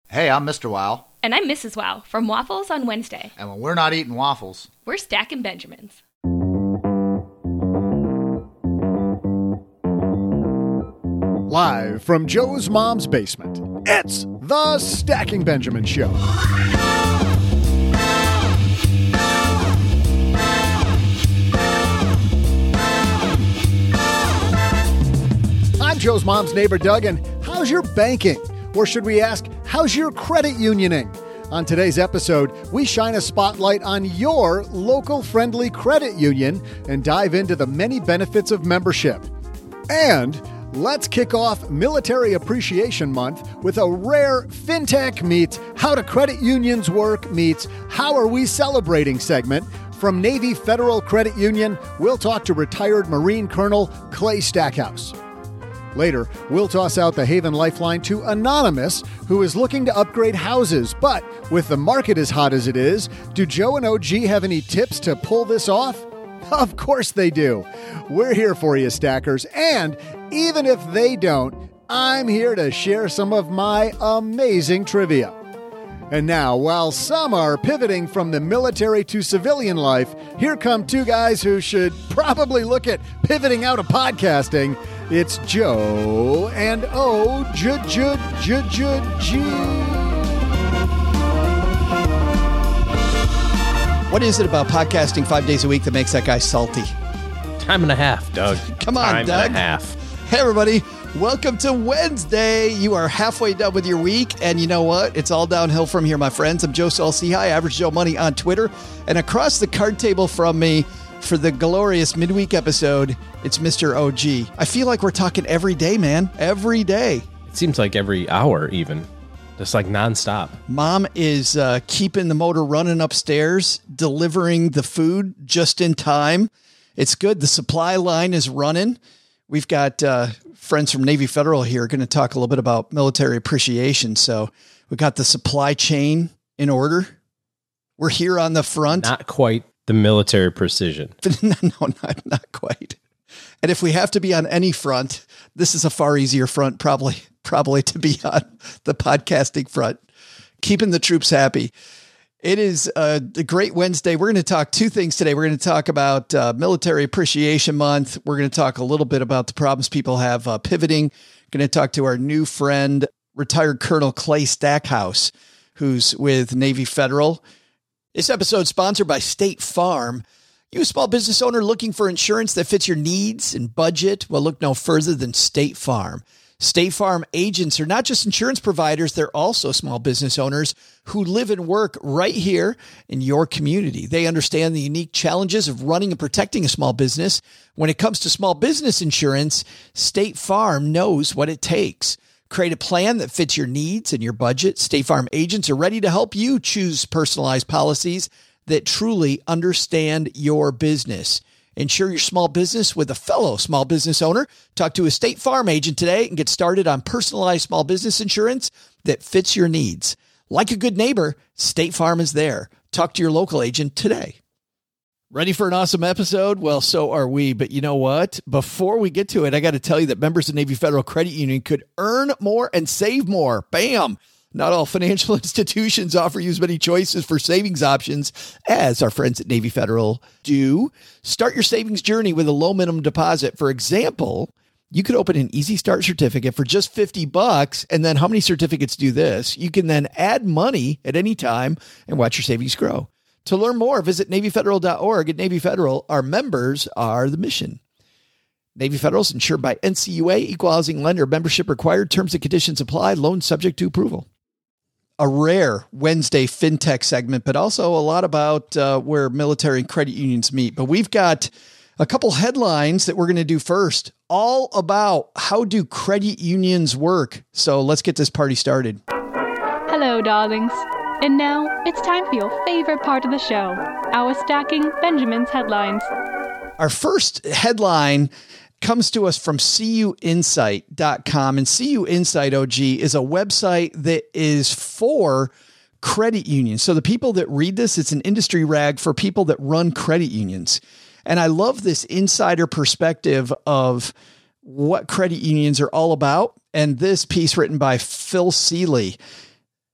Hey, I'm Mr. Wow. And I'm Mrs. Wow from Waffles on Wednesday. And when we're not eating waffles, we're stacking Benjamins. Live from Joe's mom's basement, it's the Stacking Benjamin Show. I'm Joe's mom's neighbor, Doug, and how's your banking? Or should we ask, how's your credit unioning? On today's episode, we shine a spotlight on your local friendly credit union and dive into the many benefits of membership. And let's kick off Military Appreciation Month with a rare FinTech meets How do Credit Unions Work meets How are we celebrating segment. From Navy Federal Credit Union, we'll talk to retired Marine Colonel Clay Stackhouse. Later, we'll toss out the Haven Lifeline to Anonymous, who is looking to upgrade houses. But with the market as hot as it is, do Joe and OG have any tips to pull this off? Of course they do. We're here for you, stackers. And even if they don't, I'm here to share some of my amazing trivia. And now, while some are pivoting from the military to civilian life, here come two guys who should probably look at pivoting out of podcasting. It's Joe and O-G. What is it about podcasting 5 days a week that makes that guy salty? Time and a half, Doug. Come on, Time Doug. and a half. Hey, everybody. Welcome to Wednesday. You are halfway done with your week, and you know what? It's all downhill from here, my friends. I'm Joe Saul-Sehy, Average Joe Money on Twitter, and across the card table from me for the glorious midweek episode, it's Mr. OG. I feel like we're talking every day, man. Every day. It seems like every hour, even. Just like nonstop. Mom is keeping the motor running upstairs, delivering the food just in time. It's good. The supply line is running. We've got friends from Navy Federal here going to talk a little bit about military appreciation. So we got the supply chain in order. We're here on the front. Not quite the military precision. No, not quite. And if we have to be on any front, this is a far easier front, probably to be on the podcasting front, keeping the troops happy. It is a great Wednesday. We're going to talk two things today. We're going to talk about Military Appreciation Month. We're going to talk a little bit about the problems people have pivoting. Going to talk to our new friend, retired Colonel Clay Stackhouse, who's with Navy Federal. This episode is sponsored by State Farm. You a small business owner looking for insurance that fits your needs and budget? Well, look no further than State Farm. State Farm agents are not just insurance providers, they're also small business owners who live and work right here in your community. They understand the unique challenges of running and protecting a small business. When it comes to small business insurance, State Farm knows what it takes. Create a plan that fits your needs and your budget. State Farm agents are ready to help you choose personalized policies that truly understand your business. Insure your small business with a fellow small business owner. Talk to a State Farm agent today and get started on personalized small business insurance that fits your needs. Like a good neighbor, State Farm is there. Talk to your local agent today. Ready for an awesome episode? Well, so are we. But you know what? Before we get to it, I got to tell you that members of Navy Federal Credit Union could earn more and save more. Bam! Not all financial institutions offer you as many choices for savings options as our friends at Navy Federal do. Start your savings journey with a low minimum deposit. For example, you could open an Easy Start certificate for just $50. And then how many certificates do this? You can then add money at any time and watch your savings grow. To learn more, visit NavyFederal.org. At Navy Federal, our members are the mission. Navy Federal is insured by NCUA, Equal Housing Lender, membership required, terms and conditions apply, loan subject to approval. A rare Wednesday FinTech segment, but also a lot about where military and credit unions meet. But we've got a couple headlines that we're going to do first, all about how do credit unions work. So let's get this party started. Hello, darlings. And now it's time for your favorite part of the show, our Stacking Benjamin's headlines. Our first headline comes to us from CUinsight.com. And CU Insight, OG, is a website that is for credit unions. So the people that read this, it's an industry rag for people that run credit unions. And I love this insider perspective of what credit unions are all about. And this piece written by Phil Seeley.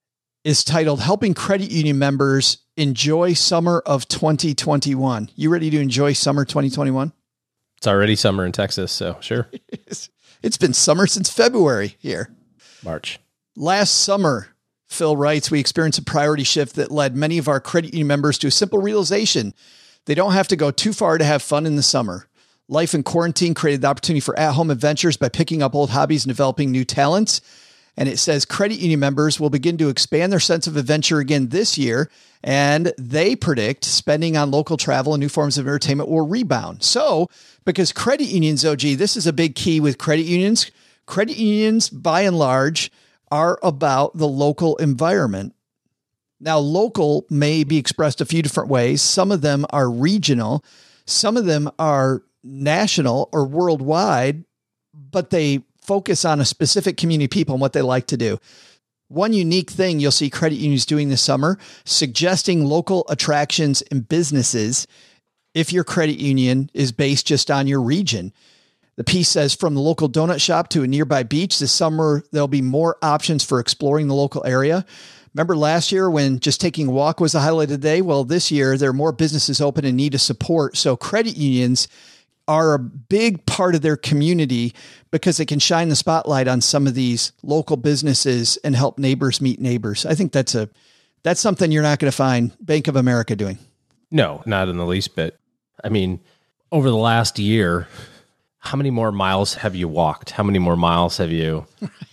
is titled Helping Credit Union Members Enjoy Summer of 2021. You ready to enjoy summer 2021? It's already summer in Texas, so sure. It's been summer since February here. March. Last summer, Phil writes, we experienced a priority shift that led many of our credit union members to a simple realization. They don't have to go too far to have fun in the summer. Life in quarantine created the opportunity for at-home adventures by picking up old hobbies and developing new talents. And it says credit union members will begin to expand their sense of adventure again this year. And they predict spending on local travel and new forms of entertainment will rebound. So, because credit unions, OG, this is a big key with credit unions. Credit unions, by and large, are about the local environment. Now, local may be expressed a few different ways. Some of them are regional. Some of them are national or worldwide, but they focus on a specific community of people and what they like to do. One unique thing you'll see credit unions doing this summer, suggesting local attractions and businesses if your credit union is based just on your region. The piece says, from the local donut shop to a nearby beach, this summer there'll be more options for exploring the local area. Remember last year when just taking a walk was the highlight of the day? Well, this year there are more businesses open and need a support. So credit unions are a big part of their community because it can shine the spotlight on some of these local businesses and help neighbors meet neighbors. I think that's something you're not going to find Bank of America doing. No, not in the least bit. I mean, over the last year, how many more miles have you walked? How many more miles have you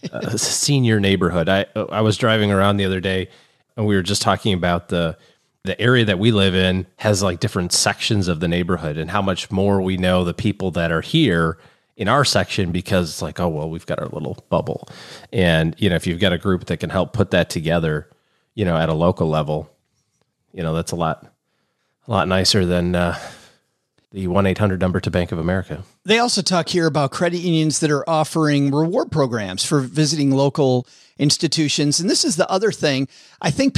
seen your neighborhood? I was driving around the other day and we were just talking about the area that we live in has like different sections of the neighborhood and how much more we know the people that are here in our section because it's like, oh, well, we've got our little bubble. And, if you've got a group that can help put that together, at a local level, that's a lot nicer than the 1-800 number to Bank of America. They also talk here about credit unions that are offering reward programs for visiting local institutions. And this is the other thing. I think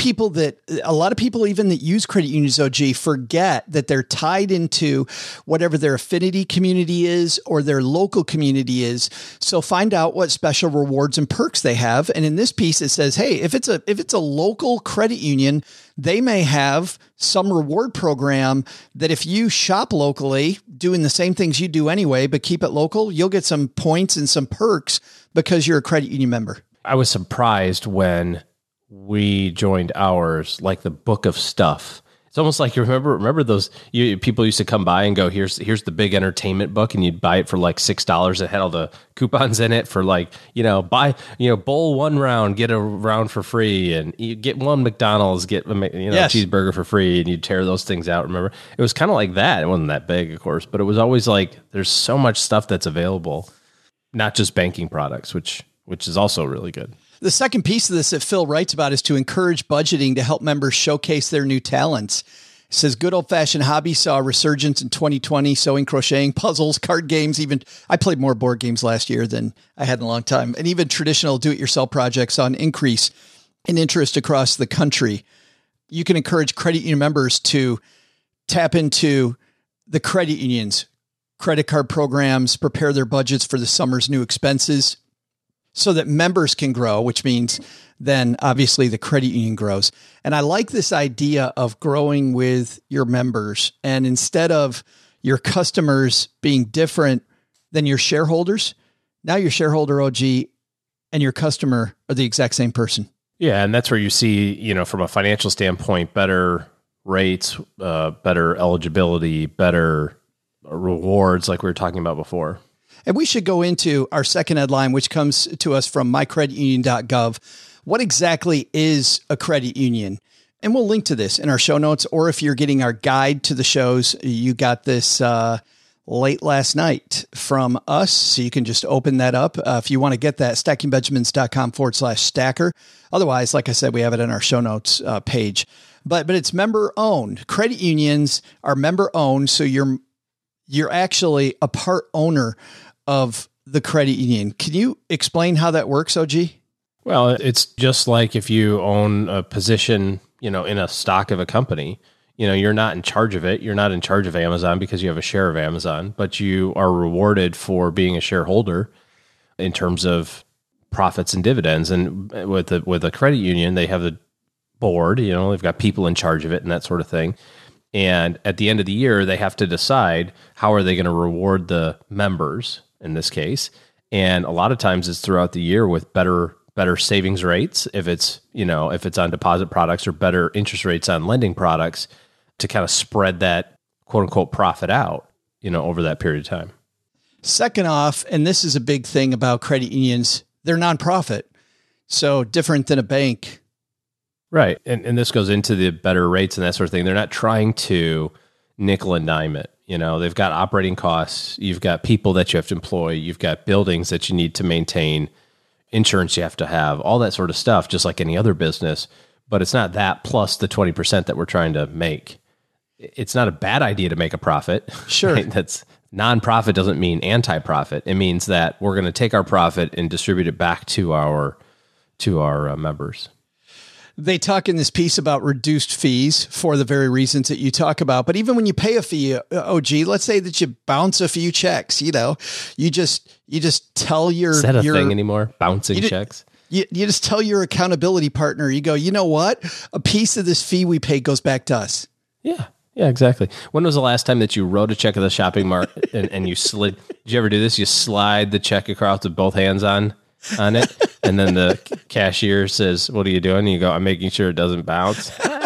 a lot of people even that use credit unions, OG, forget that they're tied into whatever their affinity community is or their local community is. So find out what special rewards and perks they have. And in this piece, it says, hey, if it's a local credit union, they may have some reward program that if you shop locally, doing the same things you do anyway, but keep it local, you'll get some points and some perks because you're a credit union member. I was surprised when we joined ours, like the book of stuff. It's almost like you remember those people used to come by and go, here's the big entertainment book, and you'd buy it for like $6. It had all the coupons in it for like, buy, bowl one round, get a round for free, and you get one McDonald's, get Yes. cheeseburger for free, and you'd tear those things out. Remember, it was kind of like that. It wasn't that big, of course, but it was always like there's so much stuff that's available, not just banking products, which is also really good. The second piece of this that Phil writes about is to encourage budgeting to help members showcase their new talents. It says good old-fashioned hobby saw a resurgence in 2020, sewing, crocheting, puzzles, card games. Even I played more board games last year than I had in a long time. And even traditional do-it-yourself projects saw an increase in interest across the country. You can encourage credit union members to tap into the credit unions, credit card programs, prepare their budgets for the summer's new expenses, so that members can grow, which means then obviously the credit union grows. And I like this idea of growing with your members. And instead of your customers being different than your shareholders, now your shareholder, OG, and your customer are the exact same person. Yeah, and that's where you see, from a financial standpoint, better rates, better eligibility, better rewards like we were talking about before. And we should go into our second headline, which comes to us from mycreditunion.gov. What exactly is a credit union? And we'll link to this in our show notes, or if you're getting our guide to the shows, you got this late last night from us. So you can just open that up. If you want to get that, stackingbenjamins.com/stacker. Otherwise, like I said, we have it in our show notes page. But it's member owned. Credit unions are member owned. So you're actually a part owner of the credit union. Can you explain how that works, OG? Well, it's just like if you own a position, in a stock of a company, you're not in charge of it. You're not in charge of Amazon because you have a share of Amazon, but you are rewarded for being a shareholder in terms of profits and dividends. And with a credit union, they have the board, they've got people in charge of it and that sort of thing. And at the end of the year, they have to decide how are they going to reward the members in this case. And a lot of times it's throughout the year with better savings rates if it's on deposit products, or better interest rates on lending products, to kind of spread that quote unquote profit out, over that period of time. Second off, and this is a big thing about credit unions, they're nonprofit. So different than a bank. Right. And this goes into the better rates and that sort of thing. They're not trying to nickel and dime it. They've got operating costs. You've got people that you have to employ. You've got buildings that you need to maintain, insurance you have to have, all that sort of stuff, just like any other business. But it's not that plus the 20% that we're trying to make. It's not a bad idea to make a profit. Sure. Right? That's nonprofit doesn't mean anti-profit. It means that we're going to take our profit and distribute it back to our members. They talk in this piece about reduced fees for the very reasons that you talk about. But even when you pay a fee, OG, let's say that you bounce a few checks, you just tell your... Is that a thing anymore? Bouncing checks? You just tell your accountability partner, you go, you know what? A piece of this fee we pay goes back to us. Yeah. Yeah, exactly. When was the last time that you wrote a check at the shopping mart and you slid? Did you ever do this? You slide the check across with both hands on it, and then the cashier says, "What are you doing?" And you go, "I'm making sure it doesn't bounce."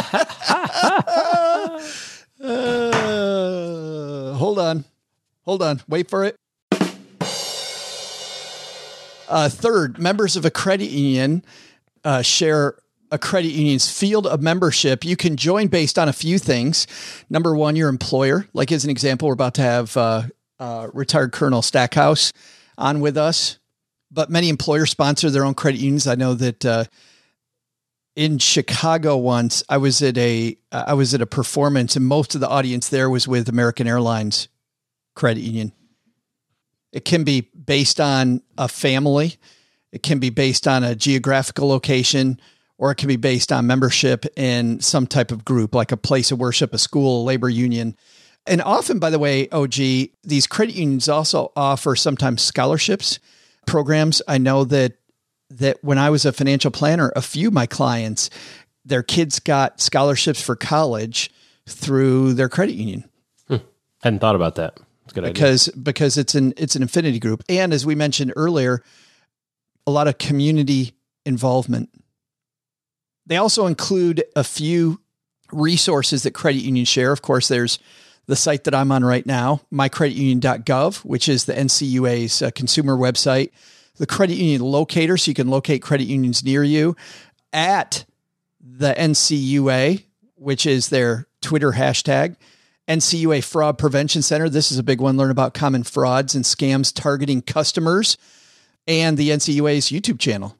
Hold on. Wait for it. Third, members of a credit union share a credit union's field of membership. You can join based on a few things. Number one, your employer. Like as an example, we're about to have retired Colonel Stackhouse on with us. But many employers sponsor their own credit unions. I know that in Chicago once, I was at a performance, and most of the audience there was with American Airlines Credit Union. It can be based on a family, it can be based on a geographical location, or it can be based on membership in some type of group, like a place of worship, a school, a labor union. And often, by the way, OG, these credit unions also offer sometimes scholarships programs. I know that when I was a financial planner, a few of my clients, their kids got scholarships for college through their credit union. Hadn't thought about that. It's a good idea. Because it's an affinity group. And as we mentioned earlier, a lot of community involvement. They also include a few resources that credit unions share. Of course, there's the site that I'm on right now, mycreditunion.gov, which is the NCUA's consumer website. The credit union locator, so you can locate credit unions near you. At the NCUA, which is their Twitter hashtag. NCUA Fraud Prevention Center. This is a big one. Learn about common frauds and scams targeting customers. And the NCUA's YouTube channel.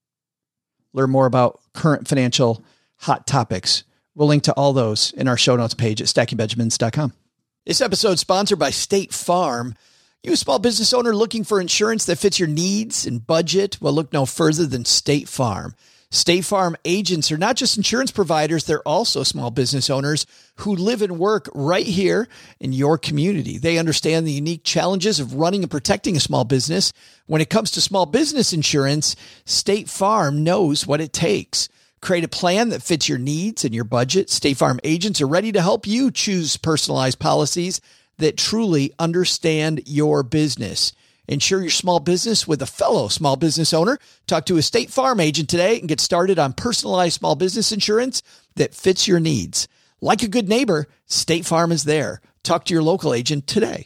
Learn more about current financial hot topics. We'll link to all those in our show notes page at stackingbenjamins.com. This episode is sponsored by State Farm. You a small business owner looking for insurance that fits your needs and budget? Well, look no further than State Farm. State Farm agents are not just insurance providers, they're also small business owners who live and work right here in your community. They understand the unique challenges of running and protecting a small business. When it comes to small business insurance, State Farm knows what it takes. Create a plan that fits your needs and your budget. State Farm agents are ready to help you choose personalized policies that truly understand your business. Insure your small business with a fellow small business owner. Talk to a State Farm agent today and get started on personalized small business insurance that fits your needs. Like a good neighbor, State Farm is there. Talk to your local agent today.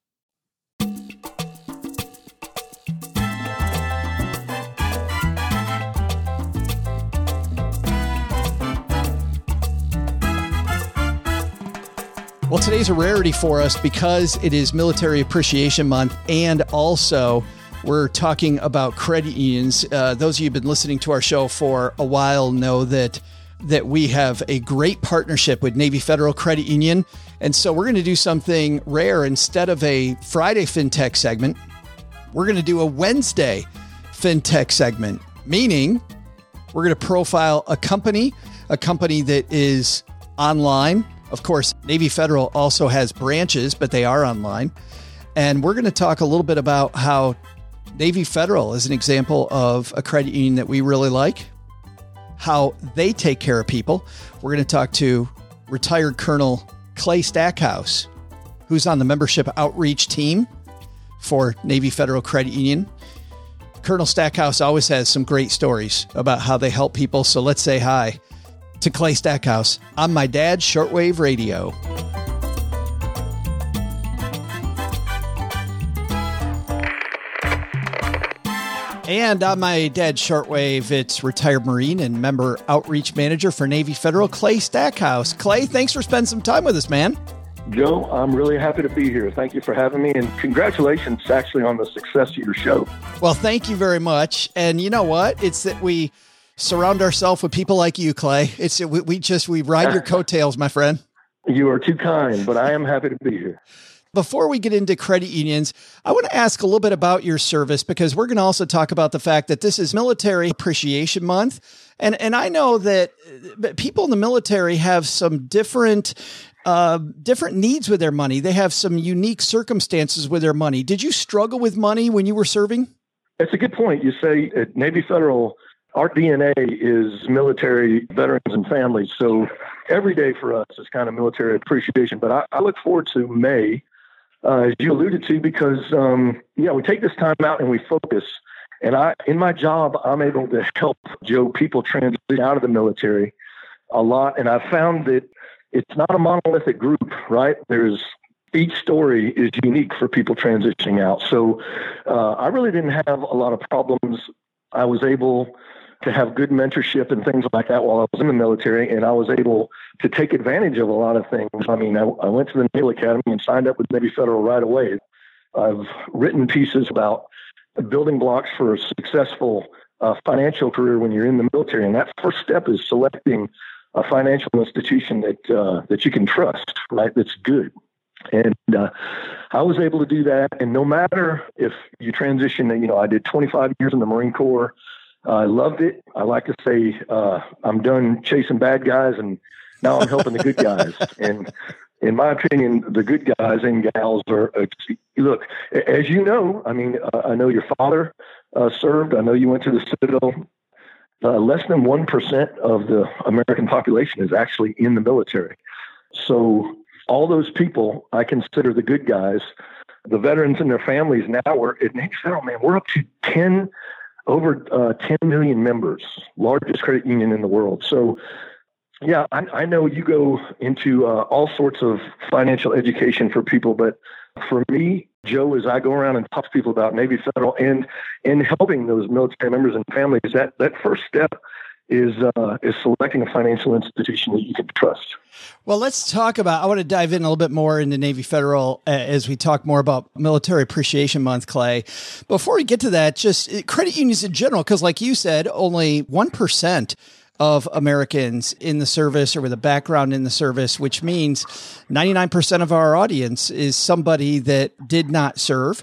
Well, today's a rarity for us because it is Military Appreciation Month, and also we're talking about credit unions. Those of you who've been listening to our show for a while know that we have a great partnership with Navy Federal Credit Union, and so we're going to do something rare. Instead of a Friday FinTech segment, we're going to do a Wednesday FinTech segment, meaning we're going to profile a company that is online. Of course, Navy Federal also has branches, but they are online. And we're going to talk a little bit about how Navy Federal is an example of a credit union that we really like, how they take care of people. We're going to talk to retired Colonel Clay Stackhouse, who's on the membership outreach team for Navy Federal Credit Union. Colonel Stackhouse always has some great stories about how they help people. So let's say hi to Clay Stackhouse on My Dad's Shortwave Radio. And on My Dad's Shortwave, it's retired Marine and member outreach manager for Navy Federal, Clay Stackhouse. Clay, thanks for spending some time with us, man. Joe, I'm really happy to be here. Thank you for having me, and congratulations actually on the success of your show. Well, thank you very much. And you know what? It's that we surround ourselves with people like you, Clay. It's we ride your coattails, my friend. You are too kind, but I am happy to be here. Before we get into credit unions, I want to ask a little bit about your service, because we're going to also talk about the fact that this is Military Appreciation Month. And I know that people in the military have some different needs with their money. They have some unique circumstances with their money. Did you struggle with money when you were serving? It's a good point. You say at Navy Federal, our DNA is military veterans and families. So every day for us is kind of military appreciation. But I look forward to May, as you alluded to, because, we take this time out and we focus. And in my job, I'm able to help, Joe, people transition out of the military a lot. And I've found that it's not a monolithic group, right? Each story is unique for people transitioning out. So I really didn't have a lot of problems. I was able to have good mentorship and things like that while I was in the military, and I was able to take advantage of a lot of things. I mean, I went to the Naval Academy and signed up with Navy Federal right away. I've written pieces about building blocks for a successful financial career when you're in the military, and that first step is selecting a financial institution that you can trust, right? That's good. And I was able to do that. And no matter if you transition, I did 25 years in the Marine Corps. I loved it. I like to say I'm done chasing bad guys, and now I'm helping the good guys. And in my opinion, the good guys and gals are, look, as you know, I know your father served. I know you went to the Citadel. Less than 1% of the American population is actually in the military. So all those people I consider the good guys. The veterans and their families now, we're at Navy Federal, man, we're up to over 10 million members, largest credit union in the world. So, yeah, I know you go into all sorts of financial education for people, but for me, Joe, as I go around and talk to people about Navy Federal and helping those military members and families, that first step is selecting a financial institution that you can trust. Well, let's talk about, I want to dive in a little bit more into Navy Federal as we talk more about Military Appreciation Month, Clay. Before we get to that, just credit unions in general, because like you said, only 1% of Americans in the service or with a background in the service, which means 99% of our audience is somebody that did not serve.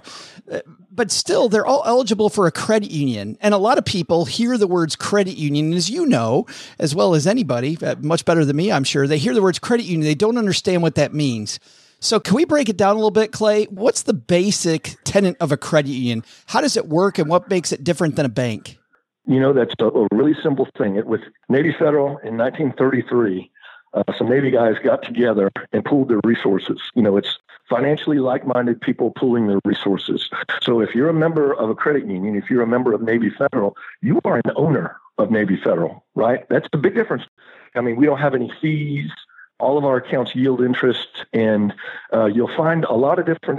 But still, they're all eligible for a credit union. And a lot of people hear the words credit union, as you know, as well as anybody, much better than me, I'm sure. They hear the words credit union. They don't understand what that means. So can we break it down a little bit, Clay? What's the basic tenet of a credit union? How does it work, and what makes it different than a bank? That's a really simple thing. With Navy Federal in 1933, some Navy guys got together and pooled their resources. It's financially like-minded people pooling their resources. So if you're a member of a credit union, if you're a member of Navy Federal, you are an owner of Navy Federal, right? That's the big difference. We don't have any fees. All of our accounts yield interest, and you'll find a lot of different,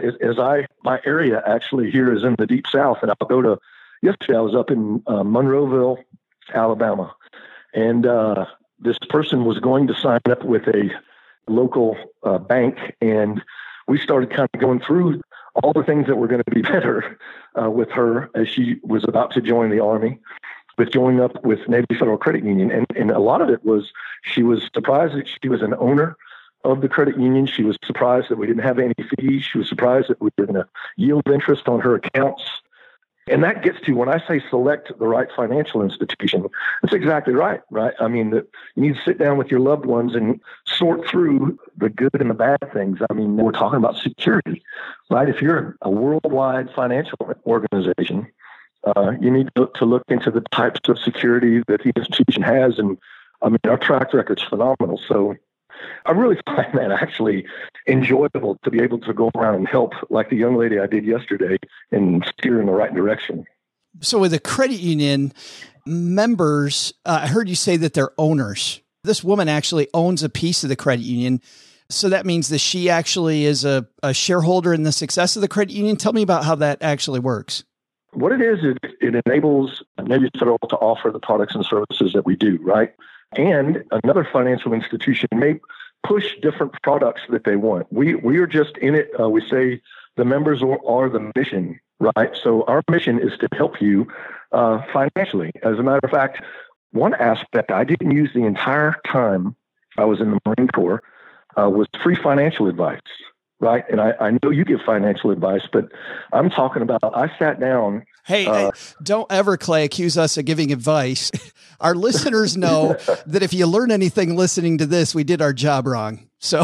my area actually here is in the Deep South, and yesterday I was up in Monroeville, Alabama, and this person was going to sign up with a local bank, and we started kind of going through all the things that were going to be better with her as she was about to join the Army, with joining up with Navy Federal Credit Union. And a lot of it was, she was surprised that she was an owner of the credit union. She was surprised that we didn't have any fees. She was surprised that we were going to yield interest on her accounts. And that gets to, when I say select the right financial institution, that's exactly right? You need to sit down with your loved ones and sort through the good and the bad things. We're talking about security, right? If you're a worldwide financial organization, You need to look into the types of security that the institution has. And I mean, our track record's phenomenal. So I really find that actually enjoyable to be able to go around and help, like the young lady I did yesterday, and steer in the right direction. So with a credit union, members, I heard you say that they're owners. This woman actually owns a piece of the credit union. So that means that she actually is a shareholder in the success of the credit union. Tell me about how that actually works. What it is, it enables Navy Federal to offer the products and services that we do, right? And another financial institution may push different products that they want. We are just in it. We say the members are the mission, right? So our mission is to help you financially. As a matter of fact, one aspect I didn't use the entire time I was in the Marine Corps was free financial advice, right? And I know you give financial advice, but I'm talking about, I sat down. Hey, don't ever, Clay, accuse us of giving advice. Our listeners know that if you learn anything listening to this, we did our job wrong. So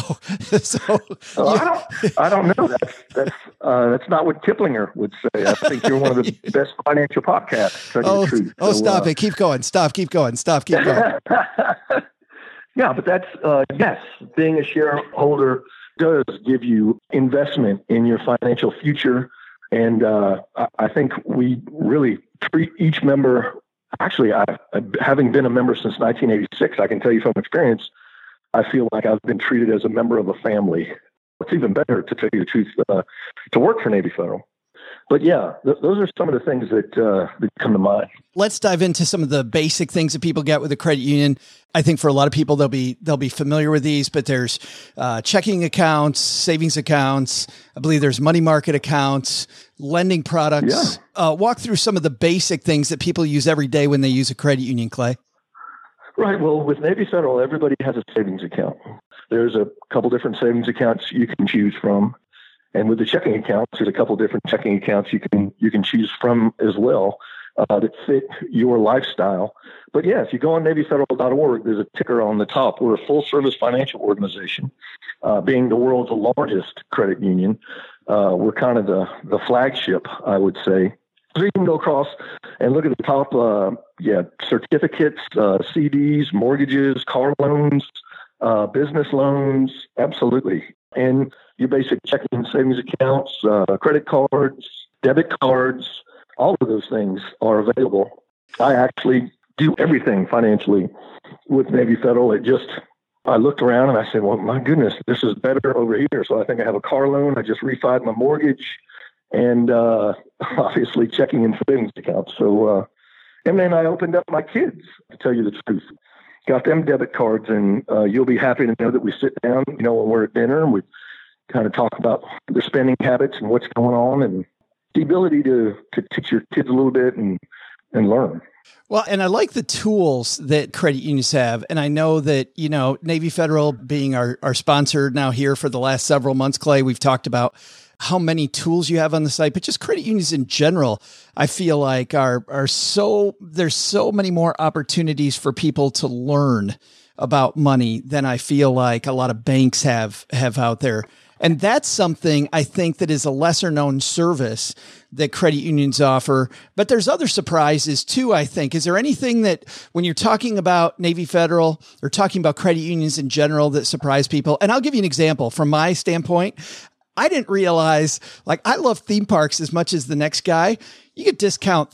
I don't know. That's not what Kiplinger would say. I think you're one of the best financial podcasts. Stop it. Keep going. Keep going. Yeah, but that's, yes, being a shareholder does give you investment in your financial future. And I think we really treat each member, actually, having been a member since 1986, I can tell you from experience, I feel like I've been treated as a member of a family. It's even better, to tell you the truth, to work for Navy Federal. But yeah, those are some of the things that come to mind. Let's dive into some of the basic things that people get with a credit union. I think for a lot of people, they'll be familiar with these, but there's checking accounts, savings accounts. I believe there's money market accounts, lending products. Yeah. Walk through some of the basic things that people use every day when they use a credit union, Clay. Right. Well, with Navy Federal, everybody has a savings account. There's a couple different savings accounts you can choose from. And with the checking accounts, there's a couple different checking accounts you can choose from as well that fit your lifestyle. But yeah, if you go on NavyFederal.org, there's a ticker on the top. We're a full-service financial organization, being the world's largest credit union. We're kind of the flagship, I would say. So you can go across and look at the top, certificates, CDs, mortgages, car loans, business loans, absolutely. And your basic checking and savings accounts, credit cards, debit cards, all of those things are available. I actually do everything financially with Navy Federal. I looked around and I said, well, my goodness, this is better over here. So I think I have a car loan. I just refied my mortgage and obviously checking and savings accounts. So, and then I opened up my kids, to tell you the truth. Got them debit cards, and you'll be happy to know that we sit down, when we're at dinner, and we kind of talk about their spending habits and what's going on, and the ability to teach your kids a little bit and learn. Well, and I like the tools that credit unions have. And I know that, Navy Federal being our sponsor now here for the last several months, Clay, we've talked about how many tools you have on the site, but just credit unions in general, I feel like there's so many more opportunities for people to learn about money than I feel like a lot of banks have out there. And that's something I think that is a lesser known service that credit unions offer. But there's other surprises too, I think. Is there anything that when you're talking about Navy Federal or talking about credit unions in general that surprise people? And I'll give you an example from my standpoint. I didn't realize, I love theme parks as much as the next guy. You could discount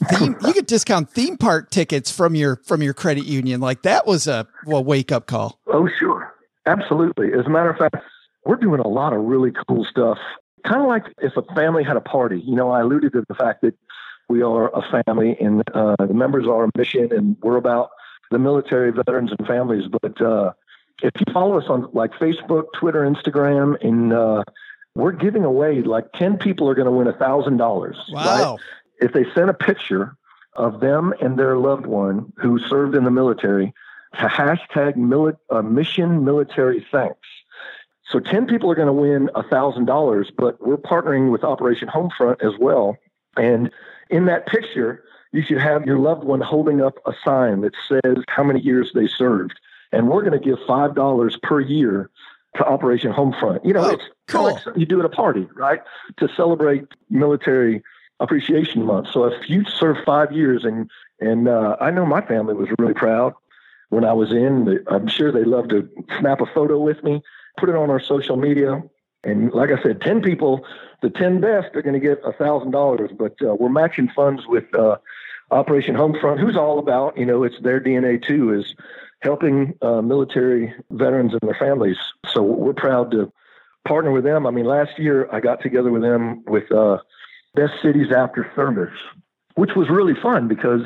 theme park tickets from your credit union. That was a wake up call. Oh, sure. Absolutely. As a matter of fact, we're doing a lot of really cool stuff. Kind of like if a family had a party. I alluded to the fact that we are a family and the members are a mission, and we're about the military, veterans, and families. But if you follow us on Facebook, Twitter, Instagram, and we're giving away 10 people are going to win $1,000. Wow. Right? If they send a picture of them and their loved one who served in the military to hashtag mission military thanks. So 10 people are going to win $1,000, but we're partnering with Operation Homefront as well. And in that picture, you should have your loved one holding up a sign that says how many years they served. And we're going to give $5 per year to Operation Homefront. It's cool. Like you do at a party, right? To celebrate military Appreciation Month. So if you served 5 years, and I know my family was really proud when I was in. I'm sure they love to snap a photo with me, put it on our social media. And like I said, 10 people, the 10 best are going to get $1,000. But we're matching funds with Operation Homefront, who's all about, it's their DNA too, is helping military veterans and their families. So we're proud to partner with them. I mean, last year I got together with them with Best Cities After Service, which was really fun because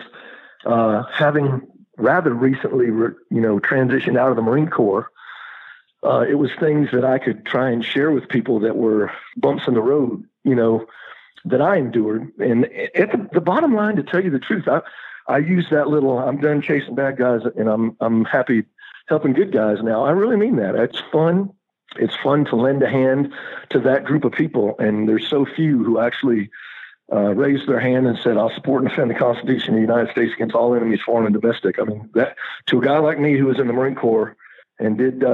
having rather recently, transitioned out of the Marine Corps, it was things that I could try and share with people that were bumps in the road, that I endured. And at the bottom line, to tell you the truth, I use that little, I'm done chasing bad guys and I'm happy helping good guys now. I really mean that. It's fun. It's fun to lend a hand to that group of people. And there's so few who actually raised their hand and said, I'll support and defend the Constitution of the United States against all enemies, foreign and domestic. I mean, that to a guy like me who was in the Marine Corps and did,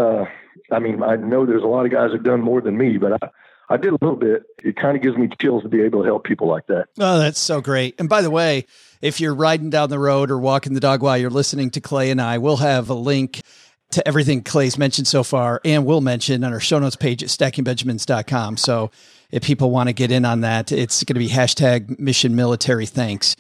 I know there's a lot of guys that have done more than me, but I did a little bit. It kind of gives me chills to be able to help people like that. Oh, that's so great. And by the way, if you're riding down the road or walking the dog while you're listening to Clay and I, we'll have a link to everything Clay's mentioned so far and will mention on our show notes page at stackingbenjamins.com. So if people want to get in on that, it's going to be #MissionMilitaryThanks.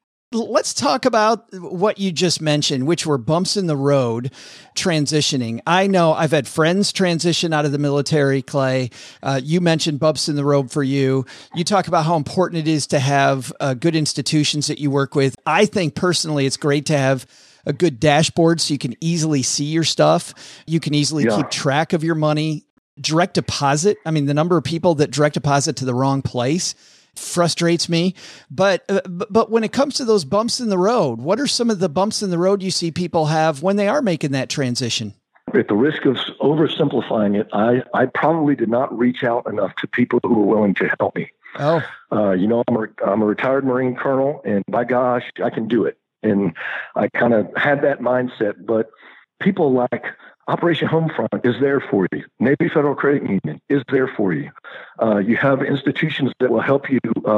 Let's talk about what you just mentioned, which were bumps in the road transitioning. I know I've had friends transition out of the military, Clay. You mentioned bumps in the road for you. You talk about how important it is to have good institutions that you work with. I think personally it's great to have a good dashboard so you can easily see your stuff. You can easily keep track of your money. Direct deposit. I mean, the number of people that direct deposit to the wrong place frustrates me. But when it comes to those bumps in the road, what are some of the bumps in the road you see people have when they are making that transition? At the risk of oversimplifying it, I probably did not reach out enough to people who were willing to help me. Oh, I'm a retired Marine colonel, and by gosh, I can do it. And I kind of had that mindset, but people like Operation Homefront is there for you. Navy Federal Credit Union is there for you. You have institutions that will help you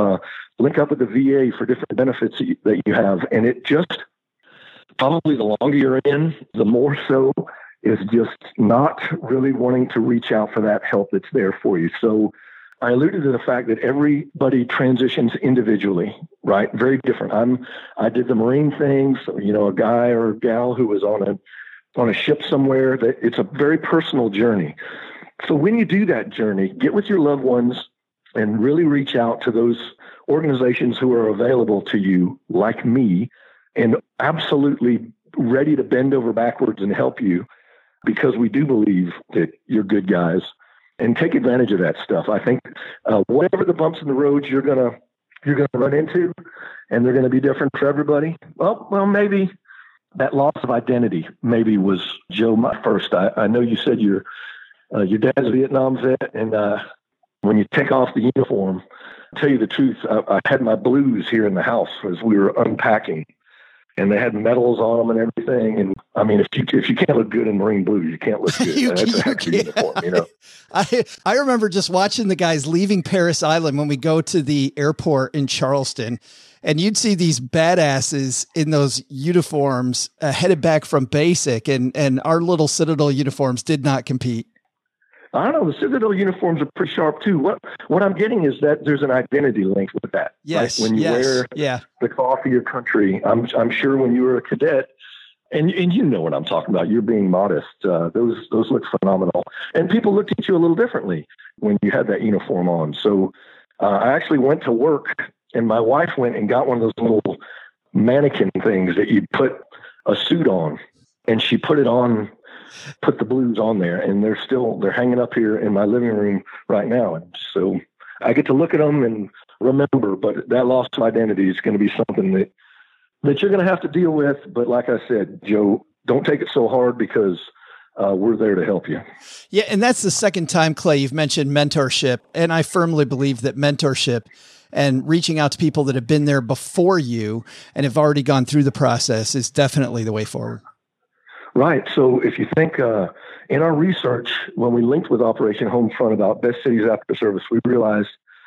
link up with the VA for different benefits that you have. And it just, probably the longer you're in, the more so is just not really wanting to reach out for that help that's there for you. So I alluded to the fact that everybody transitions individually, right? Very different. I did the Marine things, a guy or a gal who was on a ship somewhere, that it's a very personal journey. So when you do that journey, get with your loved ones and really reach out to those organizations who are available to you, like me, and absolutely ready to bend over backwards and help you, because we do believe that you're good guys, and take advantage of that stuff. I think whatever the bumps in the road you're gonna run into, and they're going to be different for everybody. Well, maybe that loss of identity maybe was, Joe, my first. I know you said your dad's a Vietnam vet, and when you take off the uniform, to tell you the truth, I had my blues here in the house as we were unpacking, and they had medals on them and everything. And I mean, if you can't look good in Marine blues, you can't look good. That's a heck of a uniform, I remember just watching the guys leaving Paris Island when we go to the airport in Charleston. And you'd see these badasses in those uniforms headed back from basic, and our little Citadel uniforms did not compete. I don't know. The Citadel uniforms are pretty sharp too. What I'm getting is that there's an identity link with that. Yes. Right? When you wear the cloth of your country, I'm sure when you were a cadet, and you know what I'm talking about. You're being modest. Those look phenomenal, and people looked at you a little differently when you had that uniform on. So I actually went to work. And my wife went and got one of those little mannequin things that you put a suit on, and she put the blues on there, and they're hanging up here in my living room right now. And so I get to look at them and remember, but that loss of identity is going to be something that you're going to have to deal with. But like I said, Joe, don't take it so hard, because we're there to help you. Yeah. And that's the second time, Clay, you've mentioned mentorship. And I firmly believe that mentorship and reaching out to people that have been there before you and have already gone through the process is definitely the way forward. Right. So if you think in our research, when we linked with Operation Homefront about best cities after service, we realized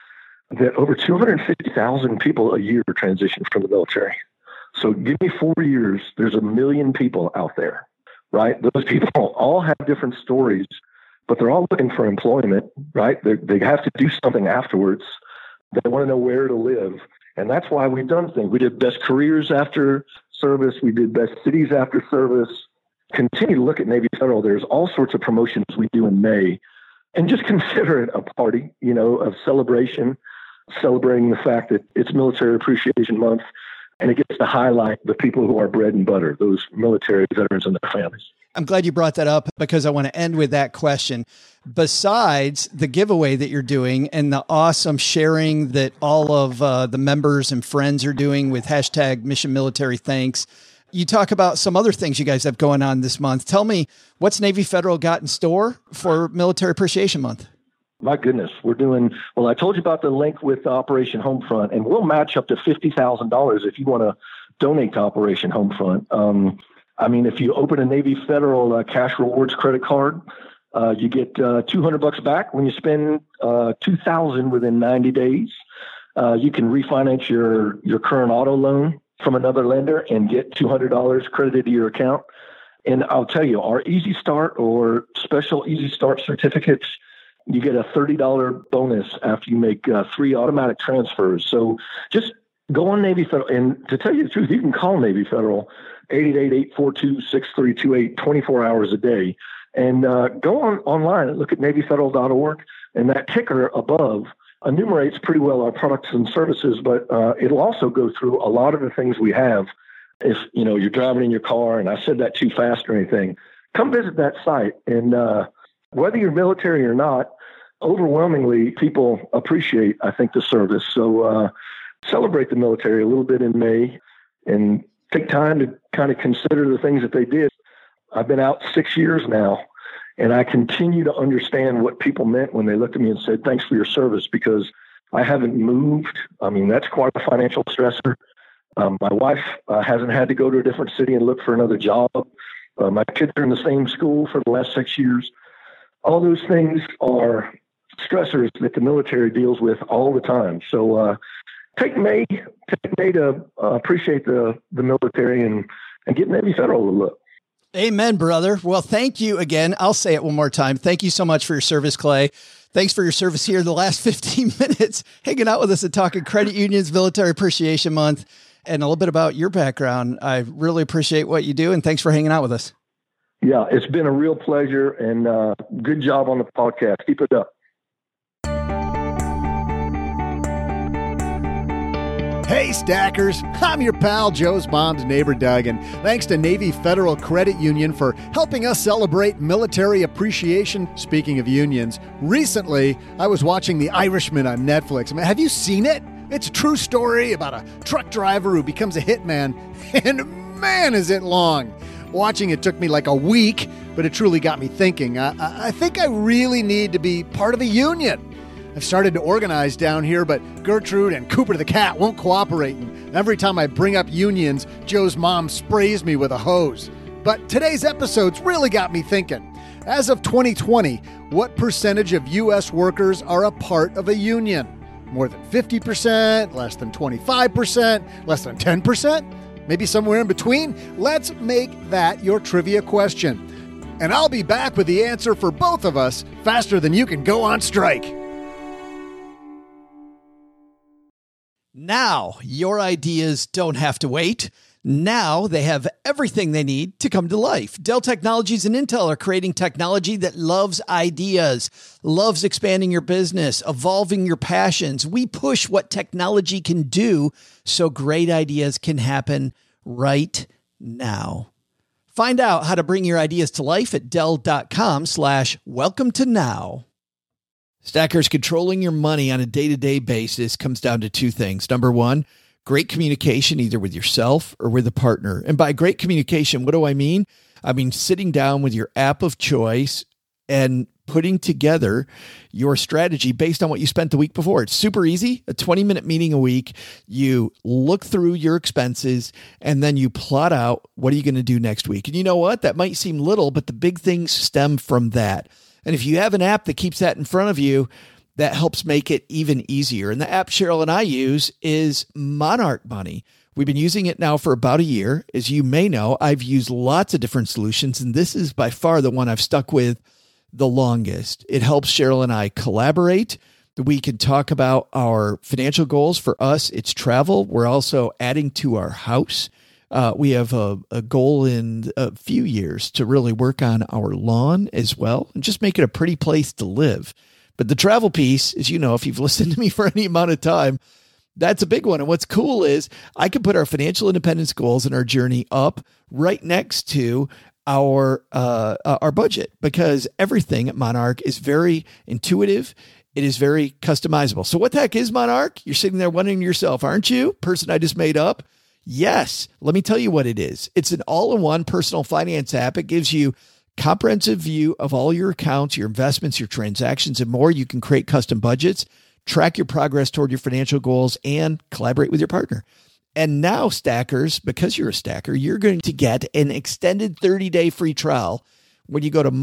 that over 250,000 people a year transition from the military. So give me 4 years, there's 1 million people out there, right? Those people all have different stories, but they're all looking for employment, right? They have to do something afterwards. They want to know where to live. And that's why we've done things. We did best careers after service. We did best cities after service. Continue to look at Navy Federal. There's all sorts of promotions we do in May. And just consider it a party, of celebration, celebrating the fact that it's Military Appreciation Month. And it gets to highlight the people who are bread and butter, those military veterans and their families. I'm glad you brought that up because I want to end with that question. Besides the giveaway that you're doing and the awesome sharing that all of the members and friends are doing with hashtag Mission Military Thanks, you talk about some other things you guys have going on this month. Tell me, what's Navy Federal got in store for Military Appreciation Month? My goodness, I told you about the link with Operation Homefront, and we'll match up to $50,000 if you want to donate to Operation Homefront. If you open a Navy Federal cash rewards credit card, you get $200 back when you spend $2,000 within 90 days. You can refinance your current auto loan from another lender and get $200 credited to your account. And I'll tell you, our Easy Start or special Easy Start certificates, you get a $30 bonus after you make 3 automatic transfers. So just go on Navy Federal. And to tell you the truth, you can call Navy Federal 888-842-6328 24 hours a day. And go online and look at NavyFederal.org. And that ticker above enumerates pretty well our products and services, but it'll also go through a lot of the things we have. If you're driving in your car and I said that too fast or anything, come visit that site. And whether you're military or not, overwhelmingly people appreciate, I think, the service. So celebrate the military a little bit in May and take time to kind of consider the things that they did. I've been out 6 years now, and I continue to understand what people meant when they looked at me and said, thanks for your service, because I haven't moved. That's quite a financial stressor. My wife hasn't had to go to a different city and look for another job. My kids are in the same school for the last 6 years. All those things are stressors that the military deals with all the time. So take May to appreciate the military and give Navy Federal a look. Amen, brother. Well, thank you again. I'll say it one more time. Thank you so much for your service, Clay. Thanks for your service here the last 15 minutes, hanging out with us and talking credit unions, Military Appreciation Month, and a little bit about your background. I really appreciate what you do, and thanks for hanging out with us. Yeah, it's been a real pleasure, and good job on the podcast. Keep it up. Hey, Stackers. I'm your pal, Joe's mom's neighbor, Doug, and thanks to Navy Federal Credit Union for helping us celebrate military appreciation. Speaking of unions, recently I was watching The Irishman on Netflix. Have you seen it? It's a true story about a truck driver who becomes a hitman, and man, is it long. Watching it took me like a week, but it truly got me thinking. I think I really need to be part of a union. I've started to organize down here, but Gertrude and Cooper the cat won't cooperate. And every time I bring up unions, Joe's mom sprays me with a hose. But today's episode's really got me thinking. As of 2020, what percentage of U.S. workers are a part of a union? More than 50%, less than 25%, less than 10%? Maybe somewhere in between? Let's make that your trivia question. And I'll be back with the answer for both of us faster than you can go on strike. Now, your ideas don't have to wait. Now they have everything they need to come to life. Dell Technologies and Intel are creating technology that loves ideas, loves expanding your business, evolving your passions. We push what technology can do so great ideas can happen right now. Find out how to bring your ideas to life at Dell.com/welcome to now. Stackers, controlling your money on a day-to-day basis comes down to two things. Number one, great communication, either with yourself or with a partner. And by great communication, what do I mean? I mean sitting down with your app of choice and putting together your strategy based on what you spent the week before. It's super easy, a 20-minute meeting a week. You look through your expenses, and then you plot out what are you going to do next week. And you know what? That might seem little, but the big things stem from that. And if you have an app that keeps that in front of you, that helps make it even easier. And the app Cheryl and I use is Monarch Money. We've been using it now for about a year. As you may know, I've used lots of different solutions, and this is by far the one I've stuck with the longest. It helps Cheryl and I collaborate. We can talk about our financial goals. For us, it's travel. We're also adding to our house. We have a goal in a few years to really work on our lawn as well and just make it a pretty place to live. But the travel piece, as you know, if you've listened to me for any amount of time, that's a big one. And what's cool is I can put our financial independence goals and our journey up right next to our budget, because everything at Monarch is very intuitive. It is very customizable. So what the heck is Monarch? You're sitting there wondering to yourself, aren't you? Person I just made up? Yes. Let me tell you what it is. It's an all-in-one personal finance app. It gives you comprehensive view of all your accounts, your investments, your transactions, and more. You can create custom budgets, track your progress toward your financial goals, and collaborate with your partner. And now, stackers, because you're a stacker, you're going to get an extended 30-day free trial when you go to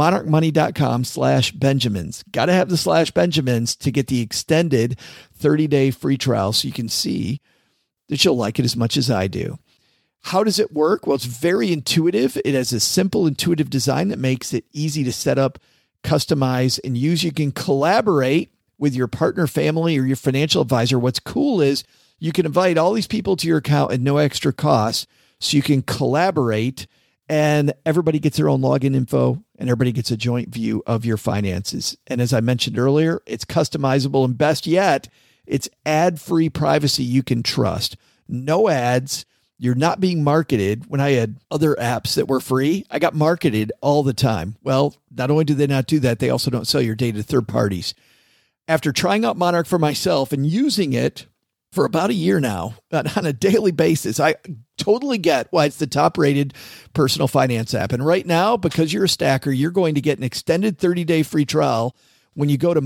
monarchmoney.com/Benjamins. Got to have the /Benjamins to get the extended 30-day free trial so you can see that you'll like it as much as I do. How does it work? Well, it's very intuitive. It has a simple, intuitive design that makes it easy to set up, customize, and use. You can collaborate with your partner, family, or your financial advisor. What's cool is you can invite all these people to your account at no extra cost, so you can collaborate and everybody gets their own login info and everybody gets a joint view of your finances. And as I mentioned earlier, it's customizable, and best yet, it's ad-free privacy you can trust. No ads. You're not being marketed. When I had other apps that were free, I got marketed all the time. Well, not only do they not do that, they also don't sell your data to third parties. After trying out Monarch for myself and using it for about a year now on a daily basis, I totally get why it's the top rated personal finance app. And right now, because you're a stacker, you're going to get an extended 30-day free trial when you go to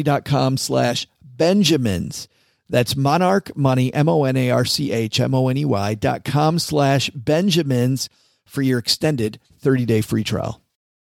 monarchmoney.com/Benjamins. That's Monarch Money, monarchmoney.com/Benjamins for your extended 30-day free trial.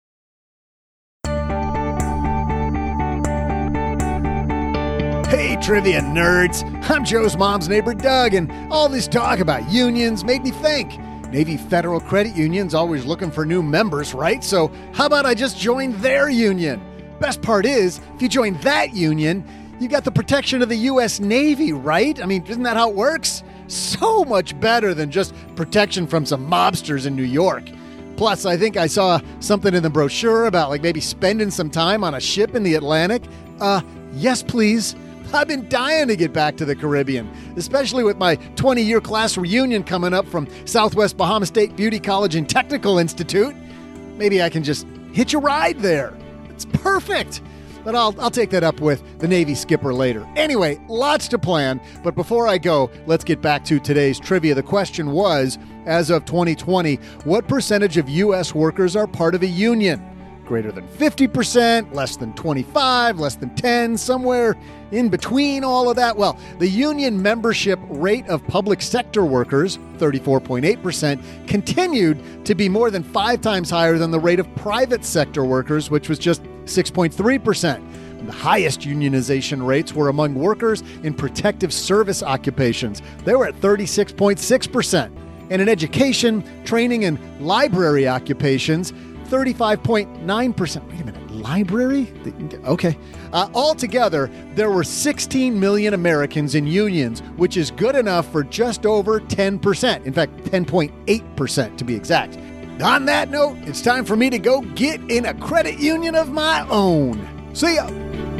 Hey, trivia nerds. I'm Joe's mom's neighbor, Doug, and all this talk about unions made me think. Navy Federal Credit Union's always looking for new members, right? So how about I just join their union? Best part is, if you join that union, you got the protection of the U.S. Navy, right? I mean, isn't that how it works? So much better than just protection from some mobsters in New York. Plus, I think I saw something in the brochure about maybe spending some time on a ship in the Atlantic. Yes, please. I've been dying to get back to the Caribbean, especially with my 20-year class reunion coming up from Southwest Bahama State Beauty College and Technical Institute. Maybe I can just hitch a ride there. It's perfect. But I'll take that up with the Navy skipper later. Anyway, lots to plan. But before I go, let's get back to today's trivia. The question was, as of 2020, what percentage of U.S. workers are part of a union? Greater than 50%, less than 25, less than 10, somewhere in between all of that? Well, the union membership rate of public sector workers, 34.8%, continued to be more than 5 times higher than the rate of private sector workers, which was just 6.3%. The highest unionization rates were among workers in protective service occupations. They were at 36.6%. And in education, training, and library occupations, 35.9%. Wait a minute, library? Okay. Altogether, there were 16 million Americans in unions, which is good enough for just over 10%. In fact, 10.8% to be exact. On that note, it's time for me to go get in a credit union of my own. See ya.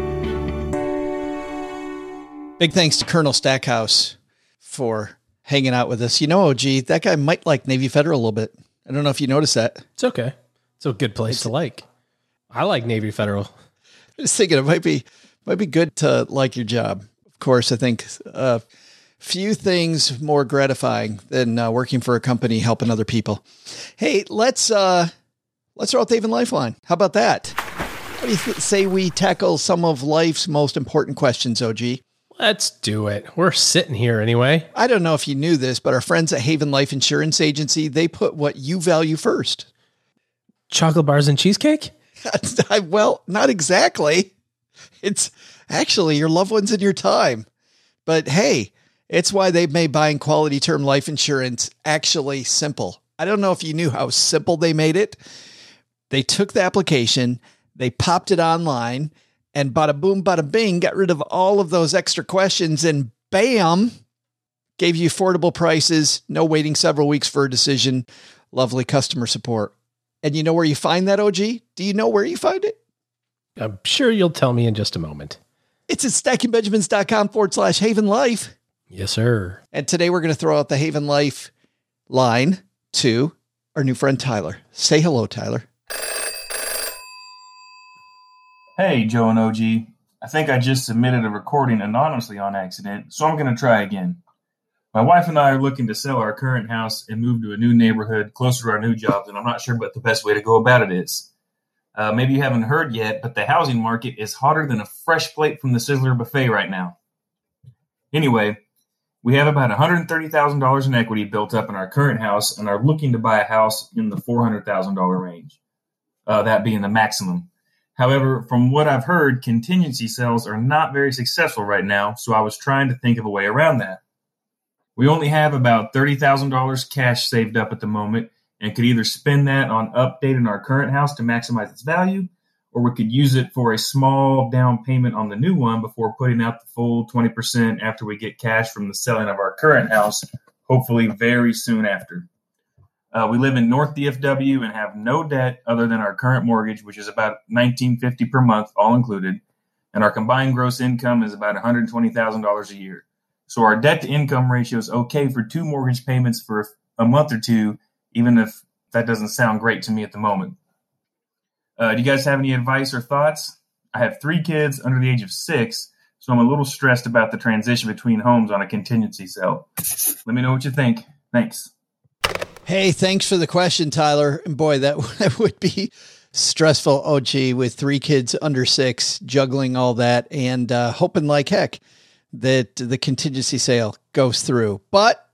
Big thanks to Colonel Stackhouse for hanging out with us. You know, OG, that guy might like Navy Federal a little bit. I don't know if you noticed that. It's okay. It's a good place to like. I like Navy Federal. I was thinking it might be good to like your job. Of course, I think few things more gratifying than working for a company helping other people. Hey, let's throw out the Haven Lifeline. How about that? What do you say we tackle some of life's most important questions, OG? Let's do it. We're sitting here anyway. I don't know if you knew this, but our friends at Haven Life Insurance Agency, they put what you value first. Chocolate bars and cheesecake? Well, not exactly. It's Actually, your loved ones and your time. But hey, it's why they've made buying quality term life insurance actually simple. I don't know if you knew how simple they made it. They took the application, they popped it online, and bada boom, bada bing, got rid of all of those extra questions, and bam, gave you affordable prices, no waiting several weeks for a decision, lovely customer support. And you know where you find that, OG? Do you know where you find it? I'm sure you'll tell me in just a moment. It's at stackingbenjamins.com/Haven Life. Yes, sir. And today we're going to throw out the Haven Life line to our new friend, Tyler. Say hello, Tyler. Hey, Joe and OG. I think I just submitted a recording anonymously on accident, so I'm going to try again. My wife and I are looking to sell our current house and move to a new neighborhood closer to our new jobs, and I'm not sure what the best way to go about it is. Maybe you haven't heard yet, but the housing market is hotter than a fresh plate from the Sizzler buffet right now. Anyway, we have about $130,000 in equity built up in our current house and are looking to buy a house in the $400,000 range, that being the maximum. However, from what I've heard, contingency sales are not very successful right now, so I was trying to think of a way around that. We only have about $30,000 cash saved up at the moment and could either spend that on updating our current house to maximize its value, or we could use it for a small down payment on the new one before putting out the full 20% after we get cash from the selling of our current house, hopefully very soon after. We live in North DFW and have no debt other than our current mortgage, which is about $1,950 per month, all included, and our combined gross income is about $120,000 a year. So our debt-to-income ratio is okay for 2 mortgage payments for a month or two, even if that doesn't sound great to me at the moment. Do you guys have any advice or thoughts? I have 3 kids under the age of 6, so I'm a little stressed about the transition between homes on a contingency sale. Let me know what you think. Thanks. Hey, thanks for the question, Tyler. And boy, that would be stressful, OG, with 3 kids under 6, juggling all that and hoping like heck that the contingency sale goes through. But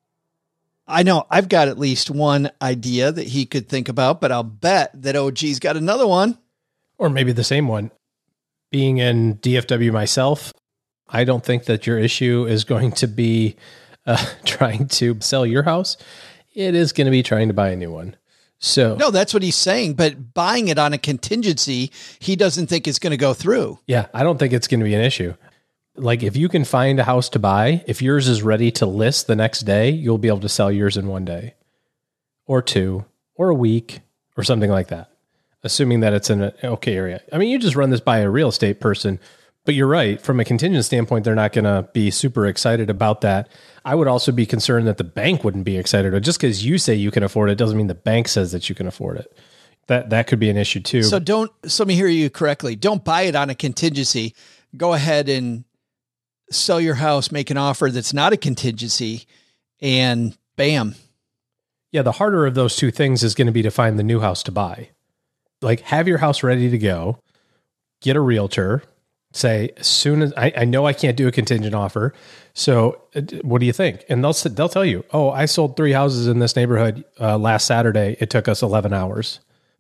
I know I've got at least one idea that he could think about, but I'll bet that OG's got another one. Or maybe the same one. Being in DFW myself, I don't think that your issue is going to be trying to sell your house. It is going to be trying to buy a new one. So no, that's what he's saying. But buying it on a contingency, he doesn't think it's going to go through. Yeah, I don't think it's going to be an issue. Like if you can find a house to buy, if yours is ready to list the next day, you'll be able to sell yours in 1 day or 2 or a week or something like that, assuming that it's in an okay area. I mean, you just run this by a real estate person, but you're right. From a contingent standpoint, they're not going to be super excited about that. I would also be concerned that the bank wouldn't be excited. Or just because you say you can afford it doesn't mean the bank says that you can afford it. That could be an issue too. So let me hear you correctly. Don't buy it on a contingency. Go ahead and sell your house, make an offer that's not a contingency, and bam. Yeah, the harder of those two things is going to be to find the new house to buy. Like have your house ready to go, get a realtor, say as soon as I know I can't do a contingent offer. So what do you think? And they'll tell you, oh, I sold 3 houses in this neighborhood last Saturday. It took us 11 hours,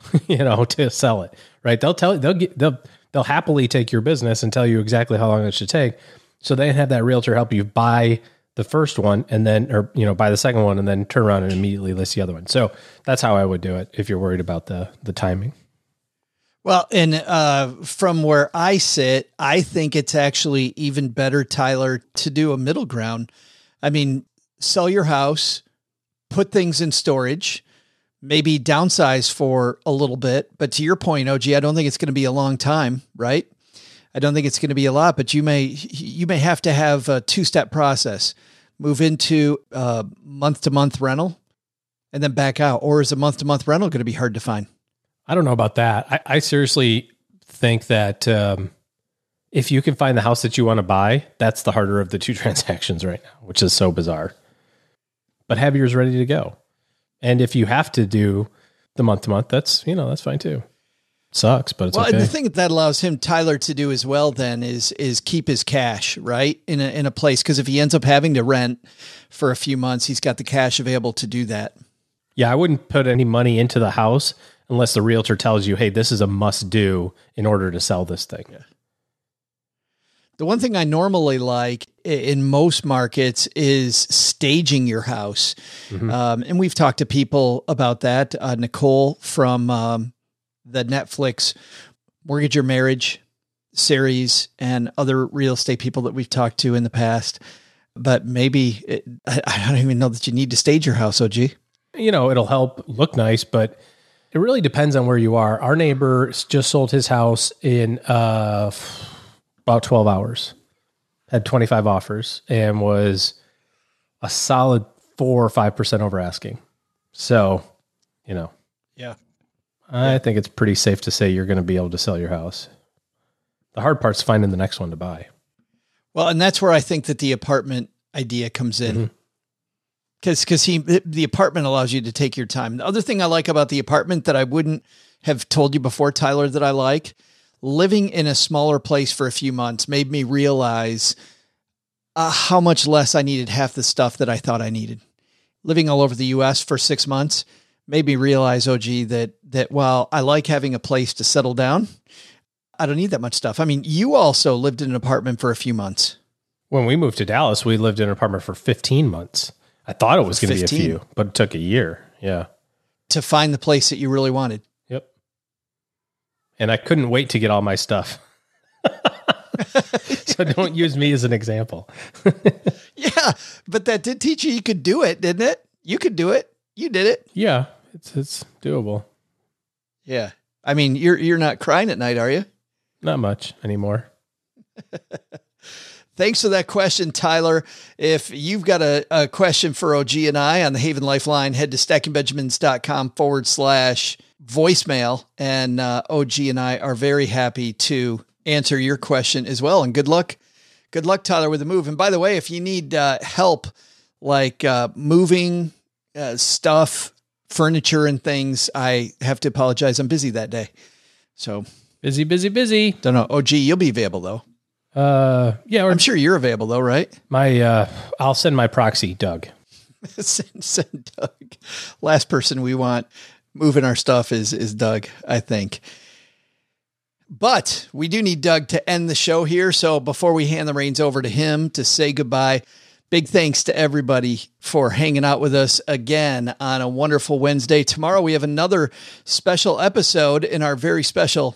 to sell it. Right? They'll happily take your business and tell you exactly how long it should take. So they have that realtor help you buy the first one and then, buy the second one and then turn around and immediately list the other one. So that's how I would do it if you're worried about the timing. Well, and from where I sit, I think it's actually even better, Tyler, to do a middle ground. I mean, sell your house, put things in storage, maybe downsize for a little bit. But to your point, OG, I don't think it's going to be a long time, right? I don't think it's going to be a lot, but you may have to have a 2-step process. Move into a month-to-month rental and then back out. Or is a month-to-month rental going to be hard to find? I don't know about that. I seriously think that if you can find the house that you want to buy, that's the harder of the 2 transactions right now, which is so bizarre. But have yours ready to go. And if you have to do the month-to-month, that's fine too. Sucks, but it's okay. And the thing that allows him, Tyler, to do as well then is keep his cash, right? In a place. Because if he ends up having to rent for a few months, he's got the cash available to do that. Yeah, I wouldn't put any money into the house unless the realtor tells you, hey, this is a must do in order to sell this thing. Yeah. The one thing I normally like in most markets is staging your house. And we've talked to people about that. Nicole from the Netflix Mortgage Your Marriage series and other real estate people that we've talked to in the past. But maybe, I don't even know that you need to stage your house, OG. You know, it'll help look nice, but it really depends on where you are. Our neighbor just sold his house in about 12 hours, had 25 offers, and was a solid 4 or 5% over asking. So, you know, I think it's pretty safe to say you're going to be able to sell your house. The hard part's finding the next one to buy. Well, and that's where I think that the apartment idea comes in. Because the apartment allows you to take your time. The other thing I like about the apartment that I wouldn't have told you before, Tyler, that I like, living in a smaller place for a few months made me realize how much less I needed half the stuff that I thought I needed. Living all over the U.S. for 6 months made me realize, OG, that while I like having a place to settle down, I don't need that much stuff. I mean, you also lived in an apartment for a few months. When we moved to Dallas, we lived in an apartment for 15 months. I thought it was going to be a few, but it took a year. Yeah. To find the place that you really wanted. Yep. And I couldn't wait to get all my stuff. So don't use me as an example. Yeah, but that did teach you could do it, didn't it? You could do it. You did it. Yeah, it's doable. Yeah. I mean, you're not crying at night, are you? Not much anymore. Thanks for that question, Tyler. If you've got a question for OG and I on the Haven Lifeline, head to stackingbenjamins.com/voicemail. And OG and I are very happy to answer your question as well. And good luck. Good luck, Tyler, with the move. And by the way, if you need help, like moving stuff, furniture and things, I have to apologize. I'm busy that day. So busy. Don't know. OG, you'll be available though. Yeah, I'm sure you're available though, right? I'll send my proxy, Doug. send Doug. Last person we want moving our stuff is Doug, I think. But we do need Doug to end the show here. So before we hand the reins over to him to say goodbye, big thanks to everybody for hanging out with us again on a wonderful Wednesday. Tomorrow we have another special episode in our very special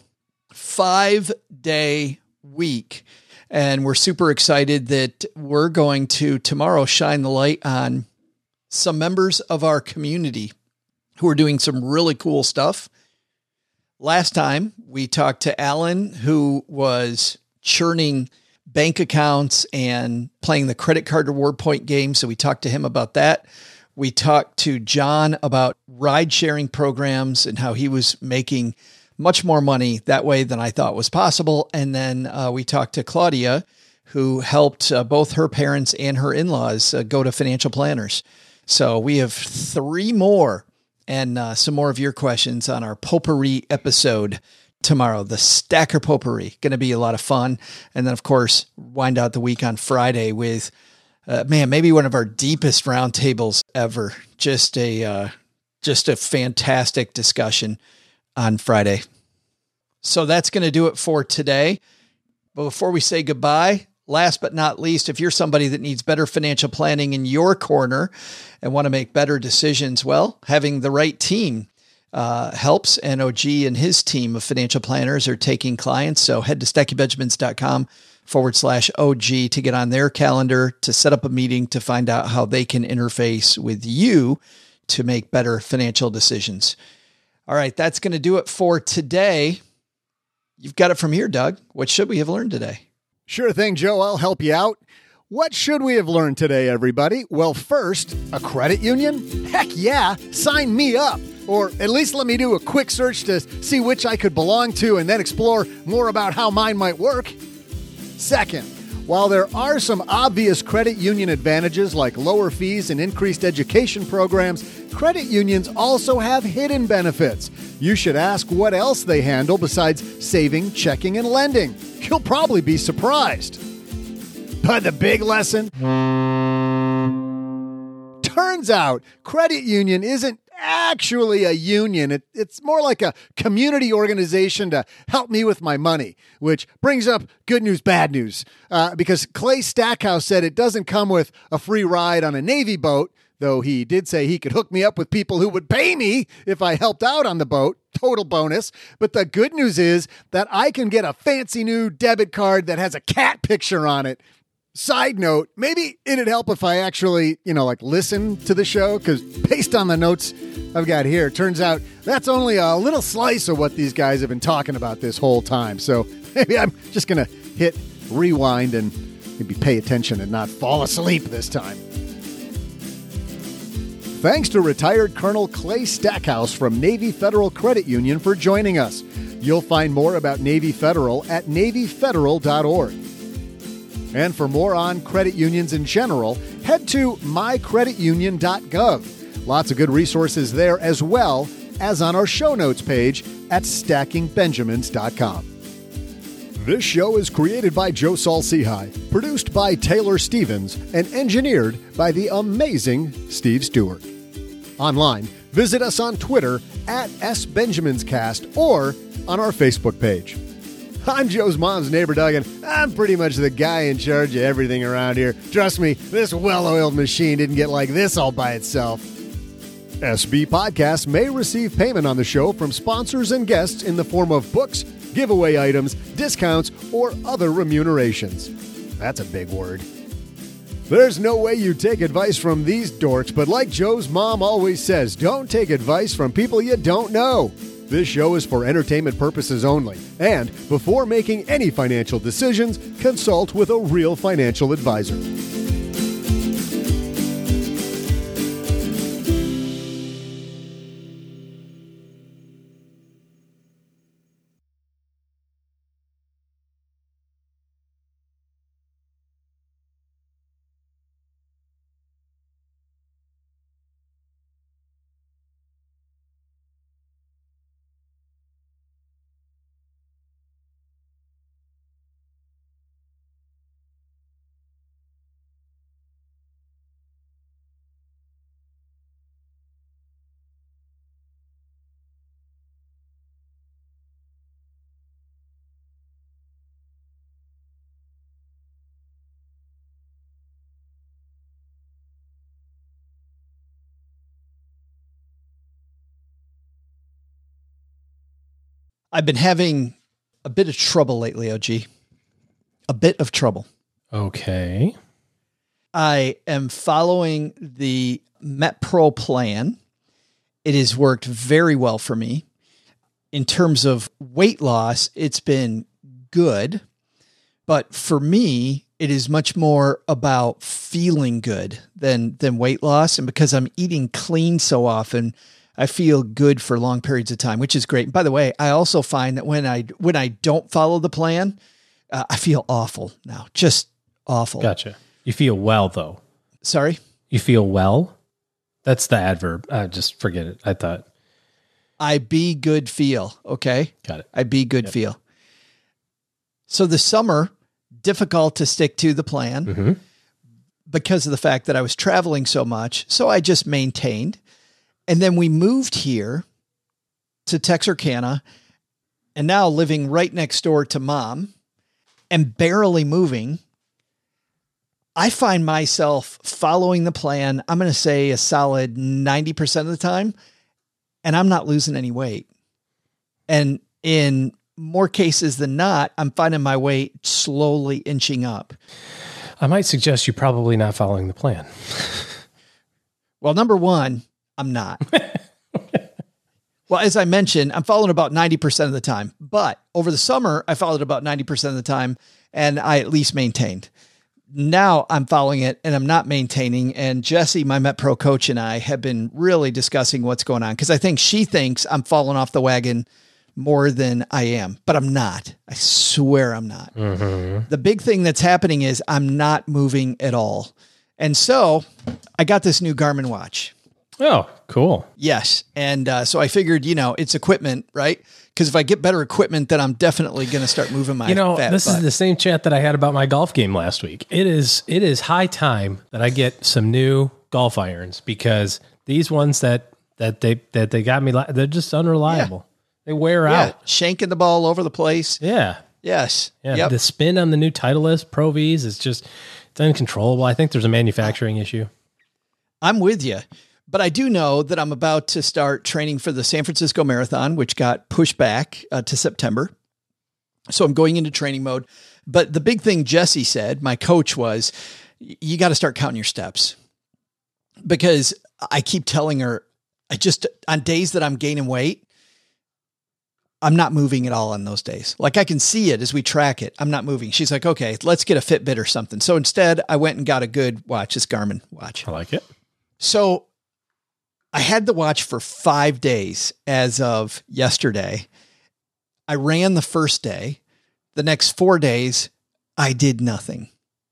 5-day week. And we're super excited that we're going to tomorrow shine the light on some members of our community who are doing some really cool stuff. Last time we talked to Alan, who was churning bank accounts and playing the credit card reward point game. So we talked to him about that. We talked to John about ride sharing programs and how he was making much more money that way than I thought was possible. And then we talked to Claudia, who helped both her parents and her in-laws go to financial planners. So we have 3 more and some more of your questions on our potpourri episode tomorrow, the Stacker Potpourri. Going to be a lot of fun. And then, of course, wind out the week on Friday with, maybe one of our deepest roundtables ever. Just a fantastic discussion on Friday. So that's going to do it for today. But before we say goodbye, last but not least, if you're somebody that needs better financial planning in your corner and want to make better decisions, well, having the right team helps. And OG and his team of financial planners are taking clients. So head to stackingbenjamins.com/OG to get on their calendar, to set up a meeting, to find out how they can interface with you to make better financial decisions. All right, that's going to do it for today. You've got it from here, Doug. What should we have learned today? Sure thing, Joe. I'll help you out. What should we have learned today, everybody? Well, first, a credit union? Heck yeah, sign me up. Or at least let me do a quick search to see which I could belong to and then explore more about how mine might work. Second, while there are some obvious credit union advantages like lower fees and increased education programs, credit unions also have hidden benefits. You should ask what else they handle besides saving, checking, and lending. You'll probably be surprised. But the big lesson? Turns out, credit union isn't actually a union. It's more like a community organization to help me with my money, which brings up good news, bad news. Because Clay Stackhouse said it doesn't come with a free ride on a Navy boat, though he did say he could hook me up with people who would pay me if I helped out on the boat. Total bonus. But the good news is that I can get a fancy new debit card that has a cat picture on it. Side note, maybe it'd help if I actually, listen to the show, because based on the notes I've got here, it turns out that's only a little slice of what these guys have been talking about this whole time. So maybe I'm just going to hit rewind and maybe pay attention and not fall asleep this time. Thanks to retired Colonel Clay Stackhouse from Navy Federal Credit Union for joining us. You'll find more about Navy Federal at NavyFederal.org. And for more on credit unions in general, head to mycreditunion.gov. Lots of good resources there, as well as on our show notes page at stackingbenjamins.com. This show is created by Joe Saul-Sehy, produced by Taylor Stevens, and engineered by the amazing Steve Stewart. Online, visit us on Twitter at SBenjaminsCast or on our Facebook page. I'm Joe's mom's neighbor, Doug, and I'm pretty much the guy in charge of everything around here. Trust me, this well-oiled machine didn't get like this all by itself. SB Podcasts may receive payment on the show from sponsors and guests in the form of books, giveaway items, discounts, or other remunerations. That's a big word. There's no way you take advice from these dorks, but like Joe's mom always says, don't take advice from people you don't know. This show is for entertainment purposes only, and before making any financial decisions, consult with a real financial advisor. I've been having a bit of trouble lately, OG. A bit of trouble. Okay. I am following the MetPro plan. It has worked very well for me. In terms of weight loss, it's been good. But for me, it is much more about feeling good than weight loss. And because I'm eating clean so often, I feel good for long periods of time, which is great. And by the way, I also find that when I don't follow the plan, I feel awful now, just awful. Gotcha. You feel well, though. Sorry? You feel well? That's the adverb. Just forget it. I thought. I be good feel. Okay. Got it. I be good feel. So the summer, difficult to stick to the plan because of the fact that I was traveling so much. So I just maintained. And then we moved here to Texarkana and now living right next door to mom and barely moving. I find myself following the plan, I'm going to say a solid 90% of the time, and I'm not losing any weight. And in more cases than not, I'm finding my weight slowly inching up. I might suggest you're probably not following the plan. Well, number one, I'm not. Well, as I mentioned, I'm following about 90% of the time, but over the summer, I followed about 90% of the time and I at least maintained. Now I'm following it and I'm not maintaining. And Jesse, my MetPro coach, and I have been really discussing what's going on because I think she thinks I'm falling off the wagon more than I am, but I'm not. I swear I'm not. The big thing that's happening is I'm not moving at all. And so I got this new Garmin watch. Oh, cool. Yes. And so I figured, it's equipment, right? Because if I get better equipment, then I'm definitely going to start moving my fat this butt. is the same chat that I had about my golf game last week. It is high time that I get some new golf irons because these ones that that they got me. They're just unreliable. Yeah. They wear out. Shanking the ball all over the place. Yeah. Yes. Yeah. Yep. The spin on the new Titleist Pro Vs is just, it's uncontrollable. I think there's a manufacturing issue. I'm with you. But I do know that I'm about to start training for the San Francisco Marathon, which got pushed back to September. So I'm going into training mode. But the big thing Jesse said, my coach, was you got to start counting your steps. Because I keep telling her, on days that I'm gaining weight, I'm not moving at all on those days. Like I can see it as we track it. I'm not moving. She's like, okay, let's get a Fitbit or something. So instead I went and got a good watch, this Garmin watch. I like it. So I had the watch for 5 days as of yesterday. I ran the first day. The next 4 days, I did nothing.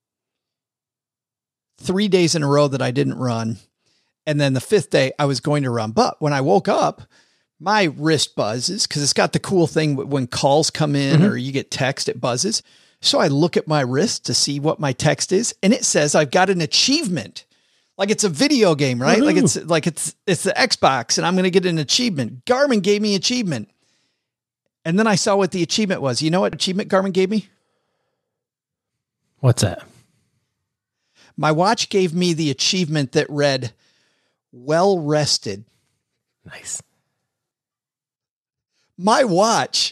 3 days in a row that I didn't run. And then the 5th day I was going to run. But when I woke up, my wrist buzzes because it's got the cool thing when calls come in or you get text, it buzzes. So I look at my wrist to see what my text is. And it says I've got an achievement. Like it's a video game, right? Woo-hoo. Like it's the Xbox and I'm going to get an achievement. Garmin gave me achievement. And then I saw what the achievement was. You know what achievement Garmin gave me? What's that? My watch gave me the achievement that read, well rested. Nice. My watch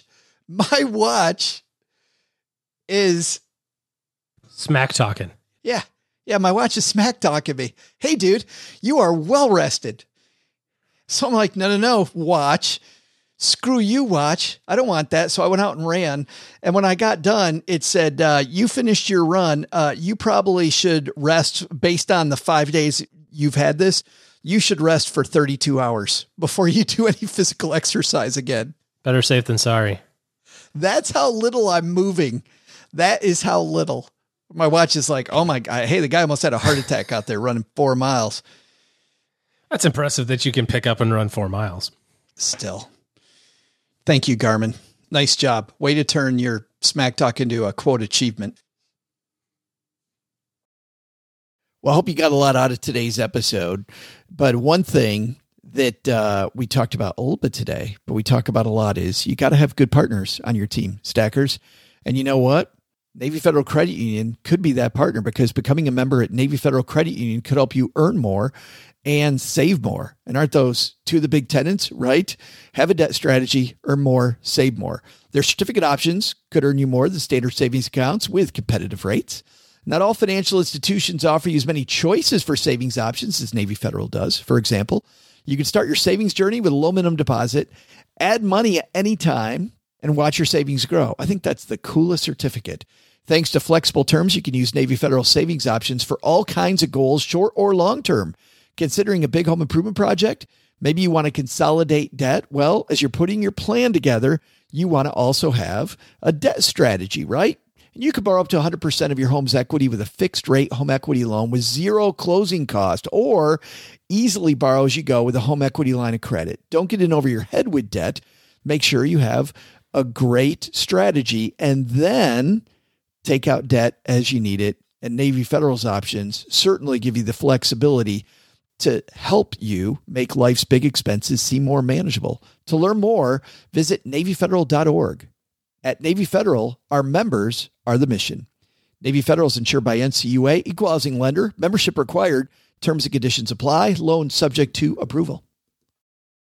is smack talking. Yeah. Yeah. My watch is smack talking me. Hey dude, you are well rested. So I'm like, no, watch. Screw you, watch. I don't want that. So I went out and ran. And when I got done, it said, you finished your run. You probably should rest based on the 5 days you've had this. You should rest for 32 hours before you do any physical exercise again. Better safe than sorry. That's how little I'm moving. That is how little. My watch is like, oh my God. Hey, the guy almost had a heart attack out there running 4 miles. That's impressive that you can pick up and run 4 miles. Still. Thank you, Garmin. Nice job. Way to turn your smack talk into a quote achievement. Well, I hope you got a lot out of today's episode. But one thing that we talked about a little bit today, but we talk about a lot, is you got to have good partners on your team, stackers. And you know what? Navy Federal Credit Union could be that partner, because becoming a member at Navy Federal Credit Union could help you earn more and save more. And aren't those two of the big tenets, right? Have a debt strategy, earn more, save more. Their certificate options could earn you more than standard savings accounts with competitive rates. Not all financial institutions offer you as many choices for savings options as Navy Federal does. For example, you can start your savings journey with a low minimum deposit, add money at any time, and watch your savings grow. I think that's the coolest certificate. Thanks to flexible terms, you can use Navy Federal savings options for all kinds of goals, short or long term. Considering a big home improvement project, maybe you want to consolidate debt. Well, as you're putting your plan together, you want to also have a debt strategy, right? And you could borrow up to 100% of your home's equity with a fixed rate home equity loan with zero closing cost, or easily borrow as you go with a home equity line of credit. Don't get in over your head with debt. Make sure you have a great strategy and then take out debt as you need it. And Navy Federal's options certainly give you the flexibility to help you make life's big expenses seem more manageable. To learn more, visit NavyFederal.org. At Navy Federal, our members are the mission. Navy Federal is insured by NCUA, equal housing lender, membership required, terms and conditions apply, loan subject to approval.